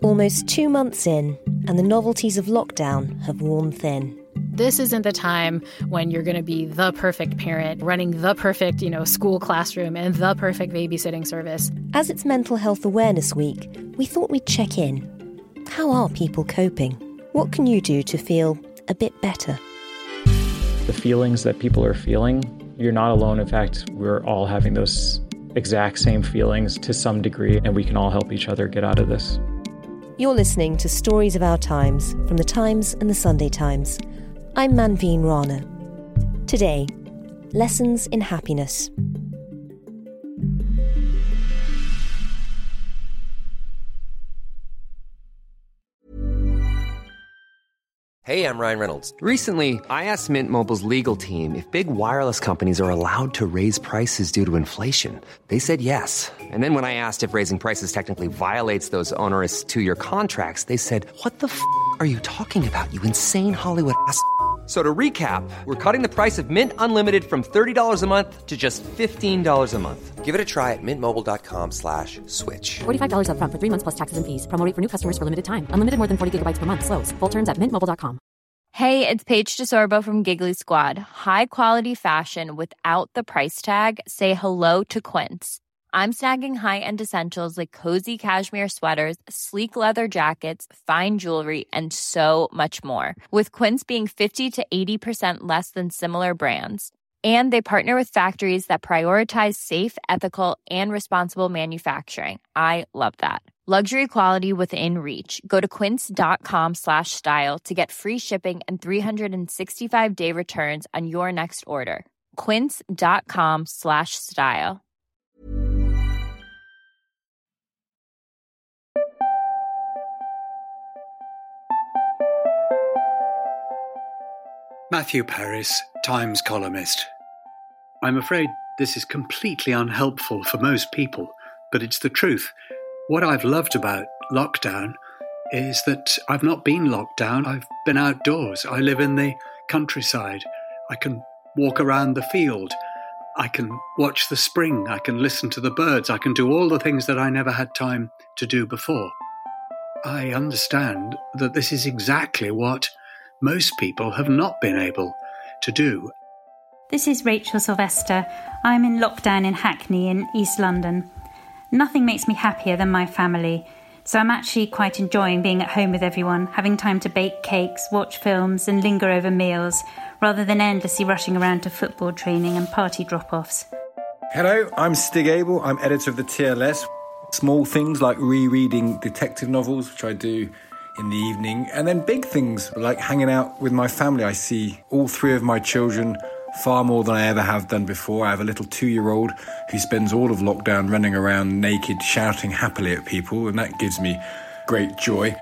Almost 2 months in, and the novelties of lockdown have worn thin. This isn't the time when you're going to be the perfect parent, running the perfect, school classroom and the perfect babysitting service. As it's Mental Health Awareness Week, we thought we'd check in. How are people coping? What can you do to feel a bit better? The feelings that people are feeling, you're not alone. In fact, we're all having those exact same feelings to some degree, and we can all help each other get out of this. You're listening to Stories of Our Times from The Times and The Sunday Times. I'm Manveen Rana. Today, lessons in happiness. Hey, I'm Ryan Reynolds. Recently, I asked Mint Mobile's legal team if big wireless companies are allowed to raise prices due to inflation. They said yes. And then when I asked if raising prices technically violates those onerous 2-year contracts, they said, "What the f*** are you talking about, you insane Hollywood ass f-?" So to recap, we're cutting the price of Mint Unlimited from $30 a month to just $15 a month. Give it a try at mintmobile.com/switch. $45 up front for 3 months plus taxes and fees. Promo rate for new customers for limited time. Unlimited more than 40 gigabytes per month. Slows full terms at mintmobile.com. Hey, it's Paige DeSorbo from Giggly Squad. High quality fashion without the price tag. Say hello to Quince. I'm snagging high-end essentials like cozy cashmere sweaters, sleek leather jackets, fine jewelry, and so much more. With Quince being 50 to 80% less than similar brands. And they partner with factories that prioritize safe, ethical, and responsible manufacturing. I love that. Luxury quality within reach. Go to quince.com/style to get free shipping and 365-day returns on your next order. Quince.com/style. Matthew Paris, Times columnist. I'm afraid this is completely unhelpful for most people, but it's the truth. What I've loved about lockdown is that I've not been locked down. I've been outdoors. I live in the countryside. I can walk around the field. I can watch the spring. I can listen to the birds. I can do all the things that I never had time to do before. I understand that this is exactly what most people have not been able to do. This is Rachel Sylvester. I'm in lockdown in Hackney in East London. Nothing makes me happier than my family, so I'm actually quite enjoying being at home with everyone, having time to bake cakes, watch films and linger over meals, rather than endlessly rushing around to football training and party drop-offs. Hello, I'm Stig Abel. I'm editor of the TLS. Small things like rereading detective novels, which I do in the evening, and then big things like hanging out with my family. I see all 3 of my children far more than I ever have done before. I have a little 2-year-old who spends all of lockdown running around naked, shouting happily at people, and that gives me great joy.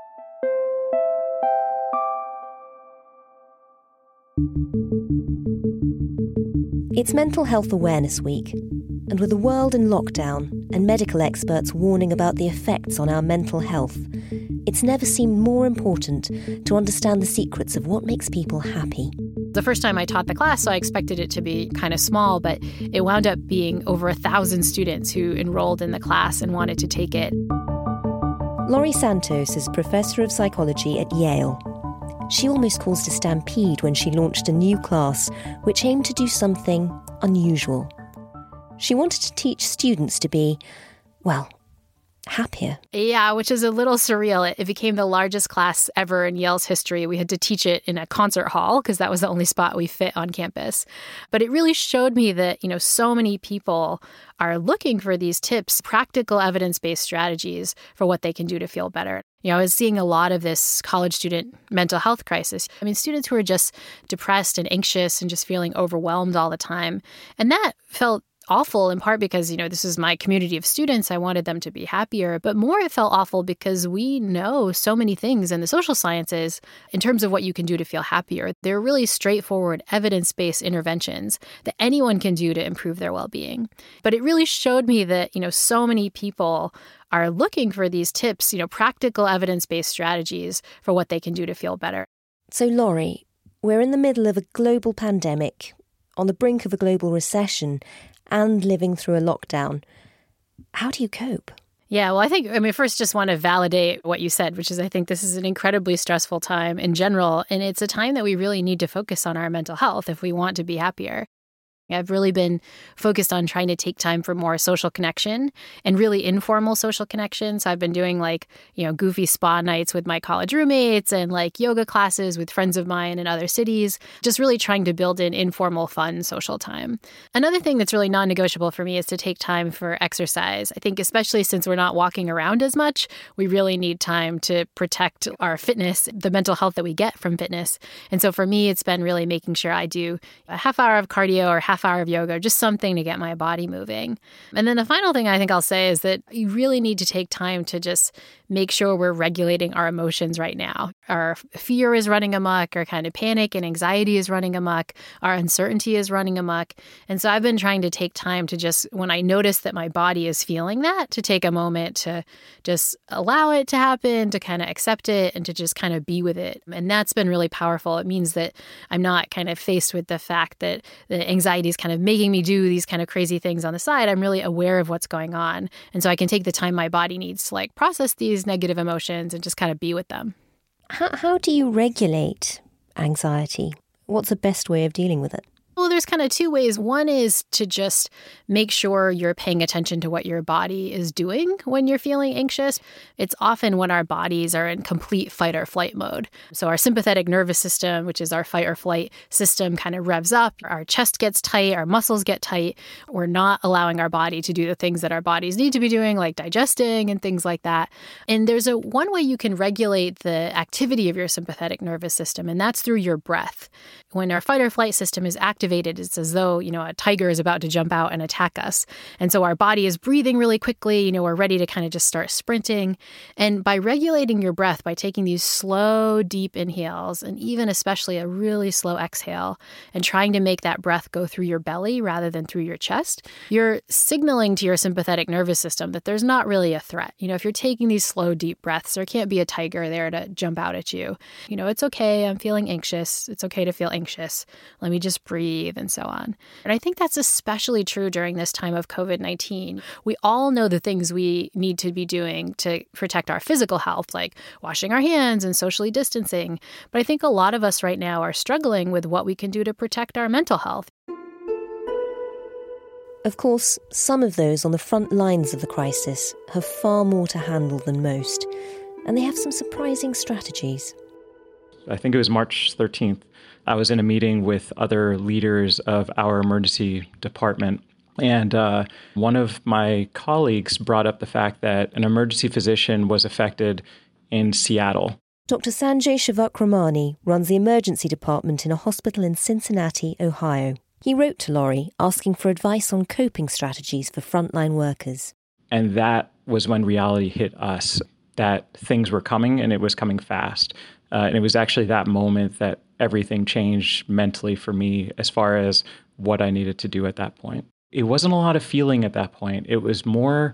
It's Mental Health Awareness Week, and with the world in lockdown and medical experts warning about the effects on our mental health, it's never seemed more important to understand the secrets of what makes people happy. The first time I taught the class, so I expected it to be kind of small, but it wound up being over 1,000 students who enrolled in the class and wanted to take it. Laurie Santos is Professor of Psychology at Yale. She almost caused a stampede when she launched a new class which aimed to do something unusual. She wanted to teach students to be, well, happier. Yeah, which is a little surreal. It became the largest class ever in Yale's history. We had to teach it in a concert hall because that was the only spot we fit on campus. But it really showed me that, so many people are looking for these tips, practical evidence-based strategies for what they can do to feel better. I was seeing a lot of this college student mental health crisis. Students who are just depressed and anxious and just feeling overwhelmed all the time. And that felt awful in part because, this is my community of students. I wanted them to be happier. But more, it felt awful because we know so many things in the social sciences in terms of what you can do to feel happier. They're really straightforward, evidence-based interventions that anyone can do to improve their well-being. But it really showed me that, so many people are looking for these tips, practical evidence-based strategies for what they can do to feel better. So, Laurie, we're in the middle of a global pandemic, on the brink of a global recession, and living through a lockdown. How do you cope? Yeah, well, I think, first just want to validate what you said, which is I think this is an incredibly stressful time in general. And it's a time that we really need to focus on our mental health if we want to be happier. I've really been focused on trying to take time for more social connection and really informal social connection. So I've been doing goofy spa nights with my college roommates and yoga classes with friends of mine in other cities, just really trying to build in informal, fun social time. Another thing that's really non-negotiable for me is to take time for exercise. I think especially since we're not walking around as much, we really need time to protect our fitness, the mental health that we get from fitness. And so for me, it's been really making sure I do a half hour of cardio or half hour of yoga, just something to get my body moving. And then the final thing I think I'll say is that you really need to take time to just make sure we're regulating our emotions right now. Our fear is running amok, our kind of panic and anxiety is running amok, our uncertainty is running amok. And so I've been trying to take time to just, when I notice that my body is feeling that, to take a moment to just allow it to happen, to kind of accept it, and to just kind of be with it. And that's been really powerful. It means that I'm not kind of faced with the fact that the anxiety is kind of making me do these kind of crazy things on the side. I'm really aware of what's going on. And so I can take the time my body needs to process these negative emotions and just kind of be with them. How do you regulate anxiety? What's the best way of dealing with it? Well, there's kind of two ways. One is to just make sure you're paying attention to what your body is doing when you're feeling anxious. It's often when our bodies are in complete fight or flight mode. So our sympathetic nervous system, which is our fight or flight system, kind of revs up. Our chest gets tight, our muscles get tight. We're not allowing our body to do the things that our bodies need to be doing, like digesting and things like that. And there's one way you can regulate the activity of your sympathetic nervous system, and that's through your breath. When our fight or flight system is activated, it's as though, a tiger is about to jump out and attack us. And so our body is breathing really quickly. We're ready to kind of just start sprinting. And by regulating your breath, by taking these slow, deep inhales, and even especially a really slow exhale, and trying to make that breath go through your belly rather than through your chest, you're signaling to your sympathetic nervous system that there's not really a threat. If you're taking these slow, deep breaths, there can't be a tiger there to jump out at you. It's okay. I'm feeling anxious. It's okay to feel anxious. Let me just breathe and so on. And I think that's especially true during this time of COVID-19. We all know the things we need to be doing to protect our physical health, like washing our hands and socially distancing. But I think a lot of us right now are struggling with what we can do to protect our mental health. Of course, some of those on the front lines of the crisis have far more to handle than most, and they have some surprising strategies. I think it was March 13th. I was in a meeting with other leaders of our emergency department, and one of my colleagues brought up the fact that an emergency physician was affected in Seattle. Dr. Sanjay Shivakramani runs the emergency department in a hospital in Cincinnati, Ohio. He wrote to Laurie asking for advice on coping strategies for frontline workers. And that was when reality hit us, that things were coming, and it was coming fast. And it was actually that moment that everything changed mentally for me as far as what I needed to do at that point. It wasn't a lot of feeling at that point. It was more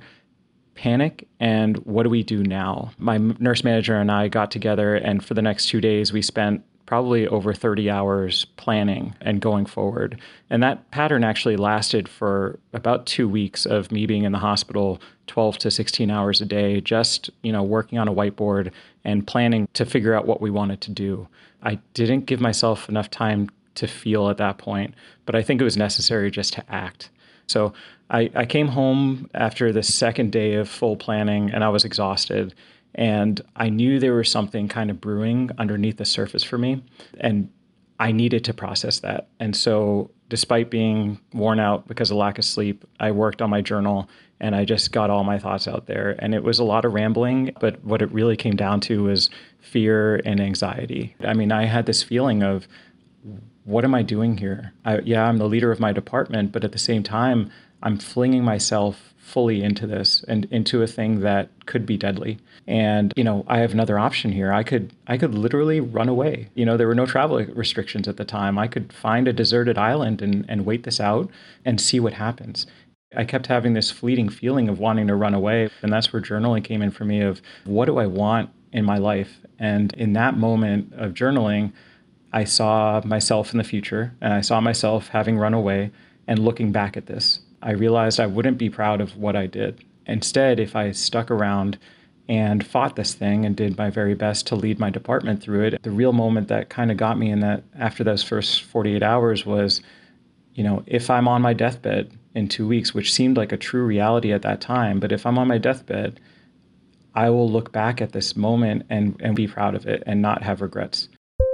panic and what do we do now? My nurse manager and I got together, and for the next 2 days, we spent probably over 30 hours planning and going forward. And that pattern actually lasted for about 2 weeks of me being in the hospital 12 to 16 hours a day, just, working on a whiteboard and planning to figure out what we wanted to do. I didn't give myself enough time to feel at that point, but I think it was necessary just to act. So I came home after the second day of full planning, and I was exhausted. And I knew there was something kind of brewing underneath the surface for me, and I needed to process that. And so despite being worn out because of lack of sleep, I worked on my journal and I just got all my thoughts out there. And it was a lot of rambling, but what it really came down to was fear and anxiety. I had this feeling of, what am I doing here? I'm the leader of my department, but at the same time, I'm flinging myself fully into this and into a thing that could be deadly. And, I have another option here. I could literally run away. There were no travel restrictions at the time. I could find a deserted island and wait this out and see what happens. I kept having this fleeting feeling of wanting to run away. And that's where journaling came in for me of, what do I want in my life? And in that moment of journaling, I saw myself in the future, and I saw myself having run away and looking back at this. I realized I wouldn't be proud of what I did. Instead, if I stuck around and fought this thing and did my very best to lead my department through it, the real moment that kind of got me in that after those first 48 hours was, if I'm on my deathbed in 2 weeks, which seemed like a true reality at that time, but if I'm on my deathbed, I will look back at this moment and be proud of it and not have regrets.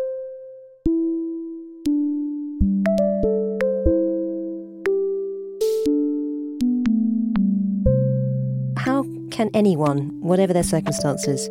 How can anyone, whatever their circumstances,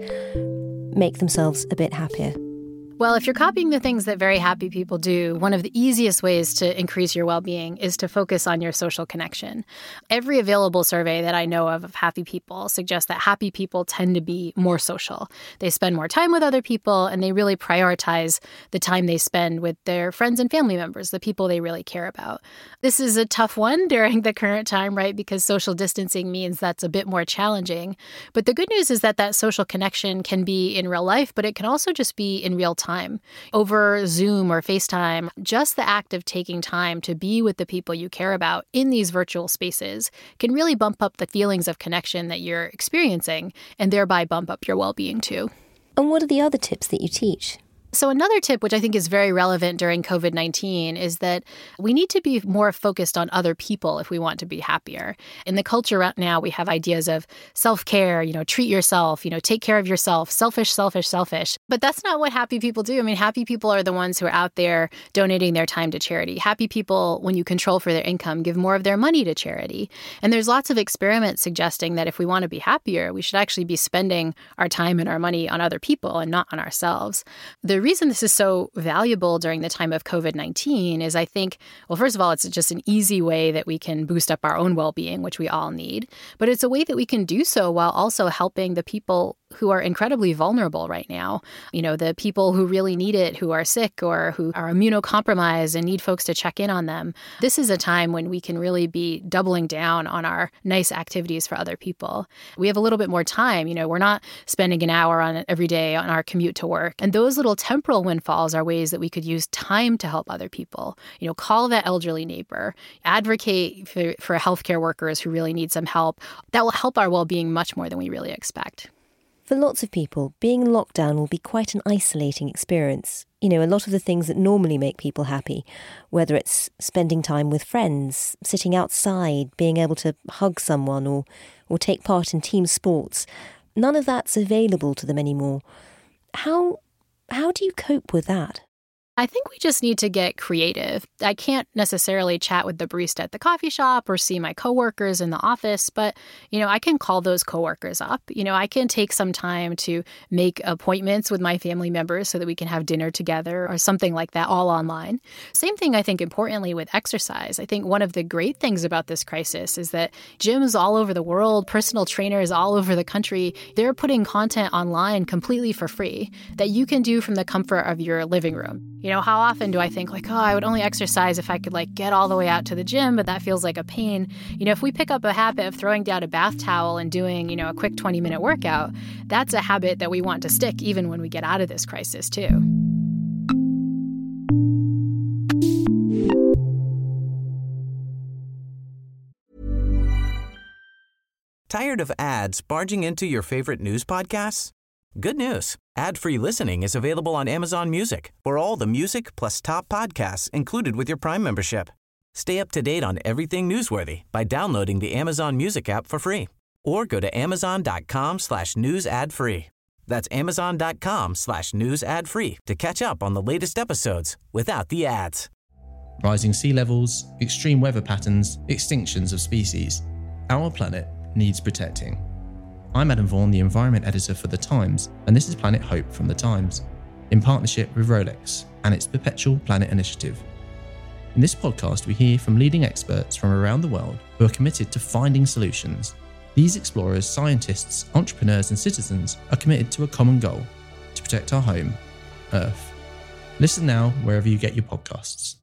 make themselves a bit happier? Well, if you're copying the things that very happy people do, one of the easiest ways to increase your well-being is to focus on your social connection. Every available survey that I know of happy people suggests that happy people tend to be more social. They spend more time with other people, and they really prioritize the time they spend with their friends and family members, the people they really care about. This is a tough one during the current time, right? Because social distancing means that's a bit more challenging. But the good news is that social connection can be in real life, but it can also just be in real time. Over Zoom or FaceTime, just the act of taking time to be with the people you care about in these virtual spaces can really bump up the feelings of connection that you're experiencing and thereby bump up your well-being too. And what are the other tips that you teach? So another tip, which I think is very relevant during COVID-19, is that we need to be more focused on other people if we want to be happier. In the culture right now, we have ideas of self-care, treat yourself, take care of yourself, selfish, selfish, selfish. But that's not what happy people do. I mean, happy people are the ones who are out there donating their time to charity. Happy people, when you control for their income, give more of their money to charity. And there's lots of experiments suggesting that if we want to be happier, we should actually be spending our time and our money on other people and not on ourselves. The reason this is so valuable during the time of COVID-19 is I think, well, first of all, it's just an easy way that we can boost up our own well-being, which we all need. But it's a way that we can do so while also helping the people who are incredibly vulnerable right now. The people who really need it, who are sick or who are immunocompromised and need folks to check in on them. This is a time when we can really be doubling down on our nice activities for other people. We have a little bit more time. We're not spending an hour on it every day on our commute to work. And those little temporal windfalls are ways that we could use time to help other people. Call that elderly neighbor, advocate for healthcare workers who really need some help. That will help our well-being much more than we really expect. For lots of people, being in lockdown will be quite an isolating experience. A lot of the things that normally make people happy, whether it's spending time with friends, sitting outside, being able to hug someone or take part in team sports, none of that's available to them anymore. How do you cope with that? I think we just need to get creative. I can't necessarily chat with the barista at the coffee shop or see my coworkers in the office, but, I can call those coworkers up. I can take some time to make appointments with my family members so that we can have dinner together or something like that, all online. Same thing, I think, importantly, with exercise. I think one of the great things about this crisis is that gyms all over the world, personal trainers all over the country, they're putting content online completely for free that you can do from the comfort of your living room. How often do I think I would only exercise if I could get all the way out to the gym, but that feels like a pain. If we pick up a habit of throwing down a bath towel and doing, a quick 20-minute workout, that's a habit that we want to stick even when we get out of this crisis too. Tired of ads barging into your favorite news podcasts? Good news. Ad-free listening is available on Amazon Music for all the music plus top podcasts included with your Prime membership. Stay up to date on everything newsworthy by downloading the Amazon Music app for free or go to amazon.com/news ad free. That's amazon.com/news ad free to catch up on the latest episodes without the ads. Rising sea levels, extreme weather patterns, extinctions of species. Our planet needs protecting. I'm Adam Vaughan, the Environment Editor for The Times, and this is Planet Hope from The Times, in partnership with Rolex and its Perpetual Planet Initiative. In this podcast, we hear from leading experts from around the world who are committed to finding solutions. These explorers, scientists, entrepreneurs and citizens are committed to a common goal, to protect our home, Earth. Listen now wherever you get your podcasts.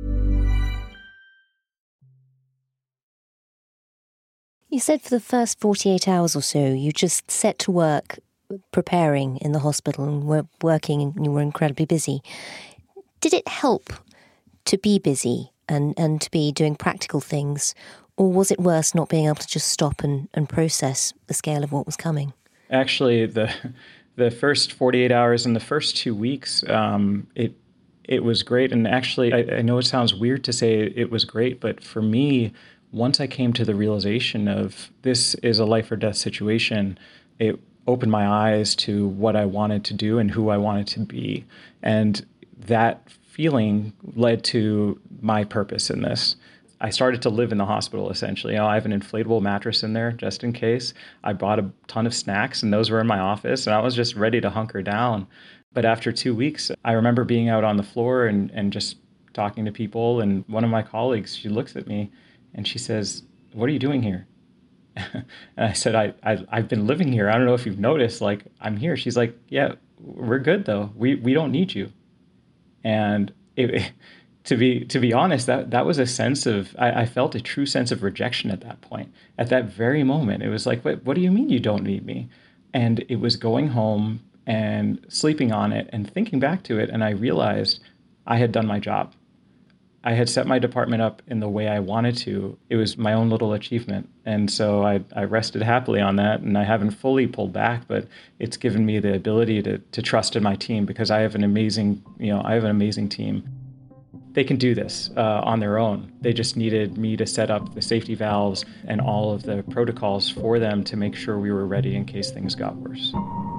You said for the first 48 hours or so, you just set to work preparing in the hospital and were working and you were incredibly busy. Did it help to be busy and to be doing practical things? Or was it worse not being able to just stop and process the scale of what was coming? Actually, the first 48 hours and the first 2 weeks, it was great. And actually, I know it sounds weird to say it was great, but for me, once I came to the realization of this is a life or death situation, it opened my eyes to what I wanted to do and who I wanted to be. And that feeling led to my purpose in this. I started to live in the hospital, essentially. I have an inflatable mattress in there just in case. I bought a ton of snacks, and those were in my office, and I was just ready to hunker down. But after 2 weeks, I remember being out on the floor and just talking to people, and one of my colleagues, she looks at me, and she says, "What are you doing here?" And I said, I've been living here. I don't know if you've noticed, like, I'm here. She's like, "Yeah, we're good, though. We don't need you." And to be honest, that was a sense of, I felt a true sense of rejection at that point. At that very moment, it was like, what do you mean you don't need me? And it was going home and sleeping on it and thinking back to it, and I realized I had done my job. I had set my department up in the way I wanted to. It was my own little achievement. And so I rested happily on that, and I haven't fully pulled back, but it's given me the ability to trust in my team, because I have an amazing team. They can do this on their own. They just needed me to set up the safety valves and all of the protocols for them to make sure we were ready in case things got worse.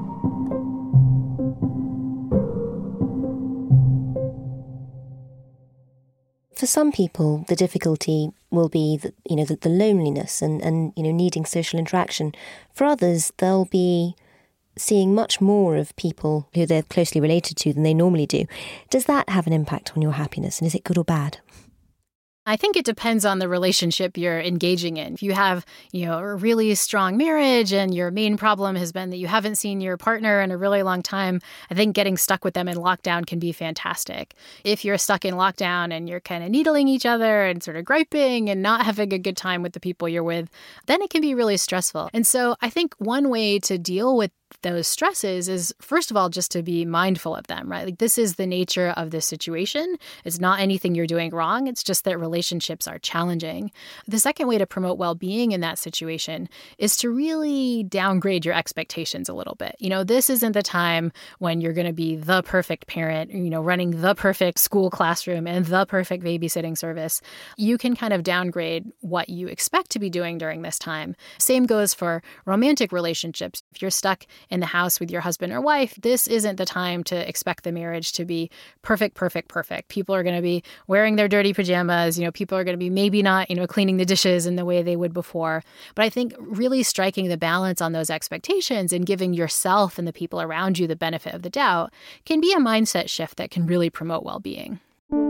For some people, the difficulty will be the loneliness and needing social interaction. For others, they'll be seeing much more of people who they're closely related to than they normally do. Does that have an impact on your happiness, and is it good or bad? I think it depends on the relationship you're engaging in. If you have, a really strong marriage and your main problem has been that you haven't seen your partner in a really long time, I think getting stuck with them in lockdown can be fantastic. If you're stuck in lockdown and you're kind of needling each other and sort of griping and not having a good time with the people you're with, then it can be really stressful. And so I think one way to deal with those stresses is, first of all, just to be mindful of them, right? Like, this is the nature of this situation. It's not anything you're doing wrong. It's just that relationships are challenging. The second way to promote well-being in that situation is to really downgrade your expectations a little bit. This isn't the time when you're going to be the perfect parent, running the perfect school classroom and the perfect babysitting service. You can kind of downgrade what you expect to be doing during this time. Same goes for romantic relationships. If you're stuck in the house with your husband or wife, this isn't the time to expect the marriage to be perfect. People are going to be wearing their dirty pajamas. People are going to be maybe not, cleaning the dishes in the way they would before. But I think really striking the balance on those expectations and giving yourself and the people around you the benefit of the doubt can be a mindset shift that can really promote well-being.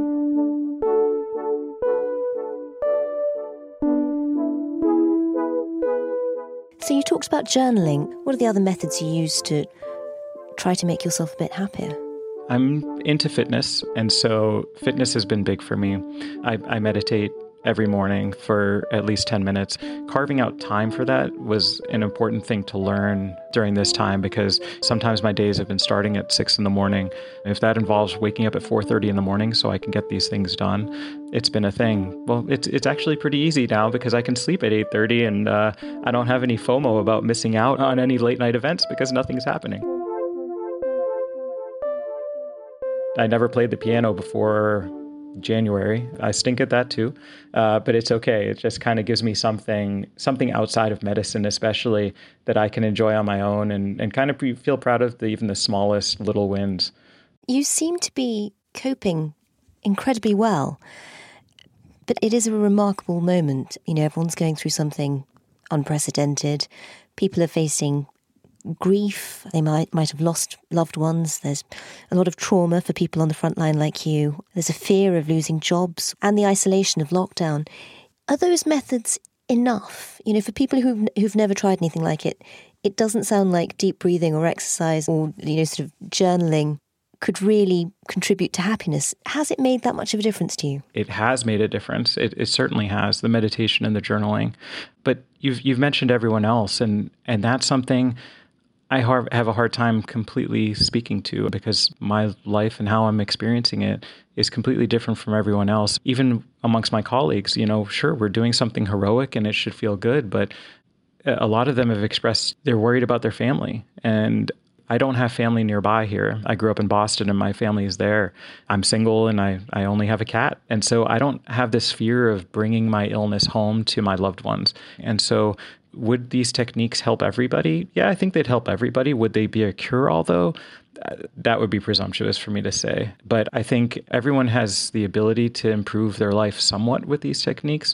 So you talked about journaling. What are the other methods you use to try to make yourself a bit happier? I'm into fitness, and so fitness has been big for me. I meditate every morning for at least 10 minutes. Carving out time for that was an important thing to learn during this time, because sometimes my days have been starting at 6 a.m. If that involves waking up at 4:30 in the morning so I can get these things done, it's been a thing. Well, it's actually pretty easy now because I can sleep at 8:30 and I don't have any FOMO about missing out on any late night events because nothing's happening. I never played the piano before January. I stink at that too, but it's okay. It just kind of gives me something outside of medicine, especially, that I can enjoy on my own and kind of feel proud of even the smallest little wins. You seem to be coping incredibly well, but it is a remarkable moment. Everyone's going through something unprecedented. People are facing grief. They might have lost loved ones. There's a lot of trauma for people on the front line like you. There's a fear of losing jobs and the isolation of lockdown. Are those methods enough? For people who've never tried anything like it, it doesn't sound like deep breathing or exercise or sort of journaling could really contribute to happiness. Has it made that much of a difference to you? It has made a difference. It certainly has, the meditation and the journaling. But you've mentioned everyone else, and that's something I have a hard time completely speaking to, because my life and how I'm experiencing it is completely different from everyone else. Even amongst my colleagues, sure, we're doing something heroic and it should feel good, but a lot of them have expressed they're worried about their family. And I don't have family nearby here. I grew up in Boston and my family is there. I'm single and I only have a cat. And so I don't have this fear of bringing my illness home to my loved ones. And so would these techniques help everybody? Yeah, I think they'd help everybody. Would they be a cure-all, though? That would be presumptuous for me to say. But I think everyone has the ability to improve their life somewhat with these techniques.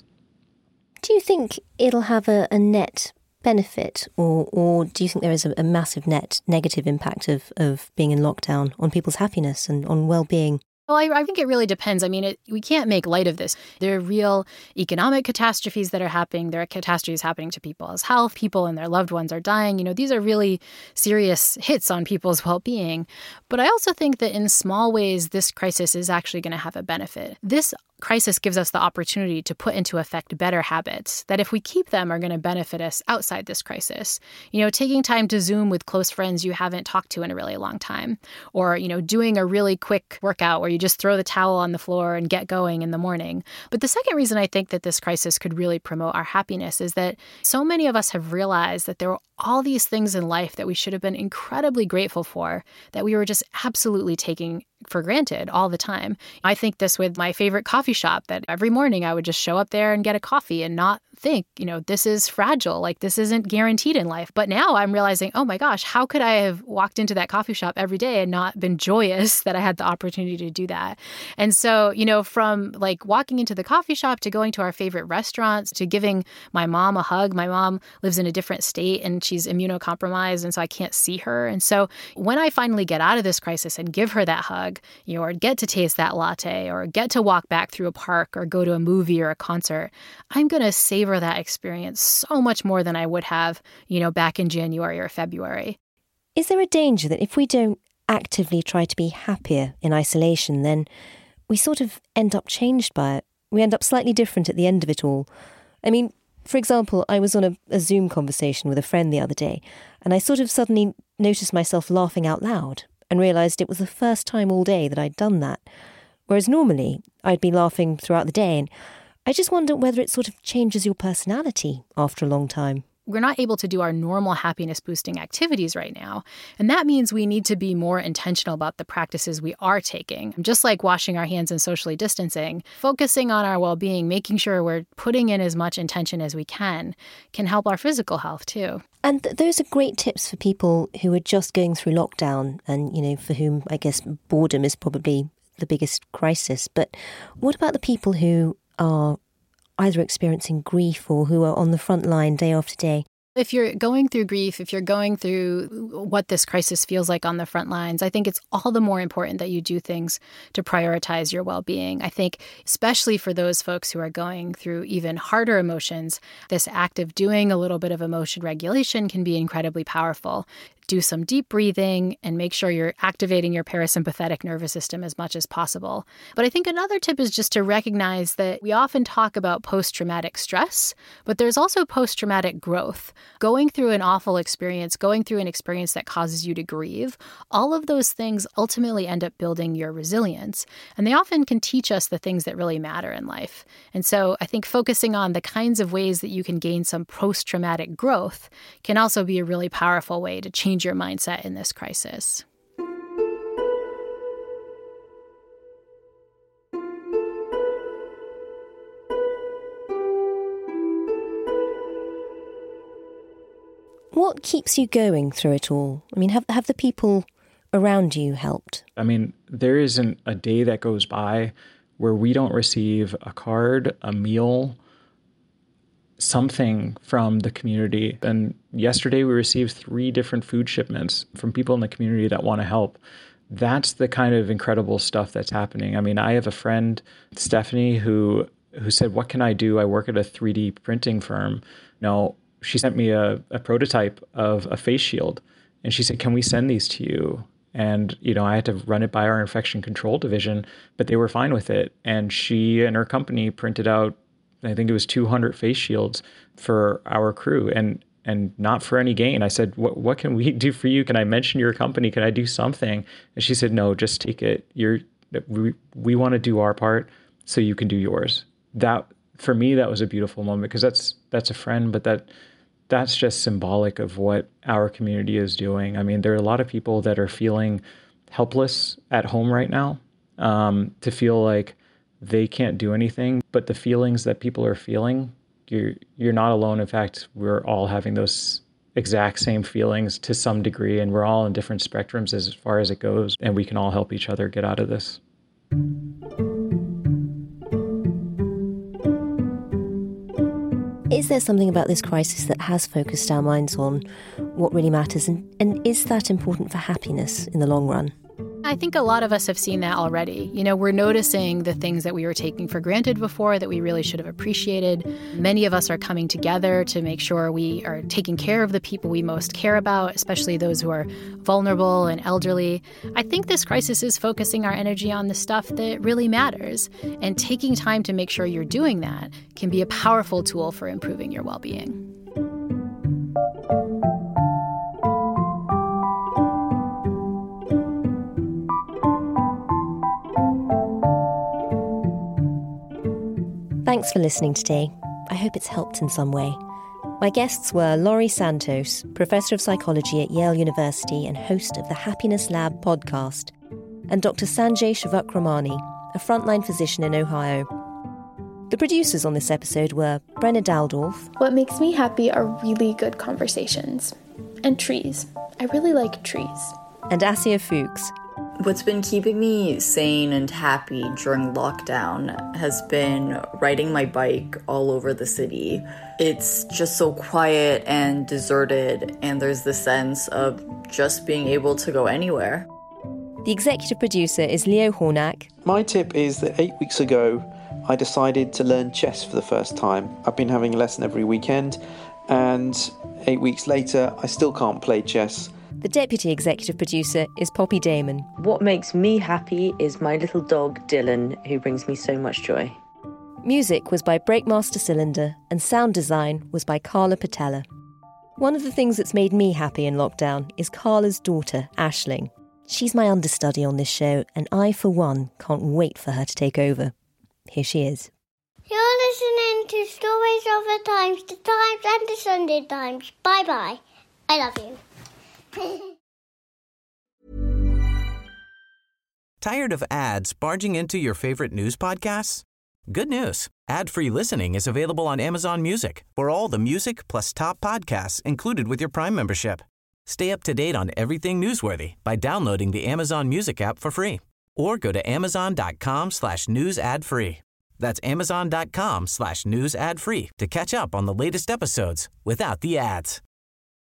Do you think it'll have a net benefit, or do you think there is a massive net negative impact of being in lockdown on people's happiness and on well-being? Well, I think it really depends. I mean, we can't make light of this. There are real economic catastrophes that are happening. There are catastrophes happening to people's health. People and their loved ones are dying. These are really serious hits on people's well-being. But I also think that in small ways, this crisis is actually going to have a benefit. This crisis gives us the opportunity to put into effect better habits that, if we keep them, are going to benefit us outside this crisis. Taking time to Zoom with close friends you haven't talked to in a really long time, or, doing a really quick workout where you just throw the towel on the floor and get going in the morning. But the second reason I think that this crisis could really promote our happiness is that so many of us have realized that there were all these things in life that we should have been incredibly grateful for, that we were just absolutely taking for granted all the time. I think this with my favorite coffee shop, that every morning I would just show up there and get a coffee and not think, this is fragile, like this isn't guaranteed in life. But now I'm realizing, oh my gosh, how could I have walked into that coffee shop every day and not been joyous that I had the opportunity to do that? And so, from like walking into the coffee shop to going to our favorite restaurants to giving my mom a hug. My mom lives in a different state and she's immunocompromised, and so I can't see her. And so when I finally get out of this crisis and give her that hug, or get to taste that latte, or get to walk back through a park or go to a movie or a concert, I'm going to savor that experience so much more than I would have, back in January or February. Is there a danger that if we don't actively try to be happier in isolation, then we sort of end up changed by it? We end up slightly different at the end of it all. I mean, for example, I was on a Zoom conversation with a friend the other day, and I sort of suddenly noticed myself laughing out loud and realised it was the first time all day that I'd done that. Whereas normally I'd be laughing throughout the day, and I just wonder whether it sort of changes your personality after a long time. We're not able to do our normal happiness-boosting activities right now. And that means we need to be more intentional about the practices we are taking. Just like washing our hands and socially distancing, focusing on our well-being, making sure we're putting in as much intention as we can help our physical health too. And those are great tips for people who are just going through lockdown and, for whom I guess boredom is probably the biggest crisis. But what about the people who are either experiencing grief or who are on the front line day after day? If you're going through grief, if you're going through what this crisis feels like on the front lines, I think it's all the more important that you do things to prioritize your well-being. I think especially for those folks who are going through even harder emotions, this act of doing a little bit of emotion regulation can be incredibly powerful. Do some deep breathing and make sure you're activating your parasympathetic nervous system as much as possible. But I think another tip is just to recognize that we often talk about post-traumatic stress, but there's also post-traumatic growth. Going through an awful experience, going through an experience that causes you to grieve, all of those things ultimately end up building your resilience. And they often can teach us the things that really matter in life. And so I think focusing on the kinds of ways that you can gain some post-traumatic growth can also be a really powerful way to change your mindset in this crisis. What keeps you going through it all? I mean, have the people around you helped? I mean, there isn't a day that goes by where we don't receive a card, a meal, something from the community. And yesterday we received 3 different food shipments from people in the community that want to help. That's the kind of incredible stuff that's happening. I mean, I have a friend, Stephanie, who said, what can I do? I work at a 3D printing firm. Now, she sent me a prototype of a face shield. And she said, can we send these to you? And, I had to run it by our infection control division, but they were fine with it. And she and her company printed out, I think it was 200 face shields for our crew. And and not for any gain. I said, what can we do for you? Can I mention your company? Can I do something? And she said, no, just take it. We want to do our part so you can do yours. That, for me, that was a beautiful moment, because that's a friend, but that's just symbolic of what our community is doing. I mean, there are a lot of people that are feeling helpless at home right now, to feel like they can't do anything, but the feelings that people are feeling, you're not alone. In fact, we're all having those exact same feelings to some degree, and we're all in different spectrums as far as it goes, and we can all help each other get out of this. Is there something about this crisis that has focused our minds on what really matters, and is that important for happiness in the long run? I think a lot of us have seen that already. We're noticing the things that we were taking for granted before that we really should have appreciated. Many of us are coming together to make sure we are taking care of the people we most care about, especially those who are vulnerable and elderly. I think this crisis is focusing our energy on the stuff that really matters, and taking time to make sure you're doing that can be a powerful tool for improving your well-being. Thanks for listening today. I hope it's helped in some way. My guests were Laurie Santos, Professor of Psychology at Yale University and host of the Happiness Lab podcast, and Dr. Sanjay Shivakramani, a frontline physician in Ohio. The producers on this episode were Brenna Daldorf. What makes me happy are really good conversations. And trees. I really like trees. And Asia Fuchs. What's been keeping me sane and happy during lockdown has been riding my bike all over the city. It's just so quiet and deserted, and there's the sense of just being able to go anywhere. The executive producer is Leo Hornack. My tip is that 8 weeks ago, I decided to learn chess for the first time. I've been having a lesson every weekend, and 8 weeks later, I still can't play chess. The deputy executive producer is Poppy Damon. What makes me happy is my little dog, Dylan, who brings me so much joy. Music was by Breakmaster Cylinder, and sound design was by Carla Patella. One of the things that's made me happy in lockdown is Carla's daughter, Aisling. She's my understudy on this show, and I, for one, can't wait for her to take over. Here she is. You're listening to Stories of the Times and the Sunday Times. Bye-bye. I love you. Tired of ads barging into your favorite news podcasts? Good news. Ad-free listening is available on Amazon Music for all the music plus top podcasts included with your Prime membership. Stay up to date on everything newsworthy by downloading the Amazon Music app for free or go to amazon.com/news ad free. That's amazon.com/news ad free to catch up on the latest episodes without the ads.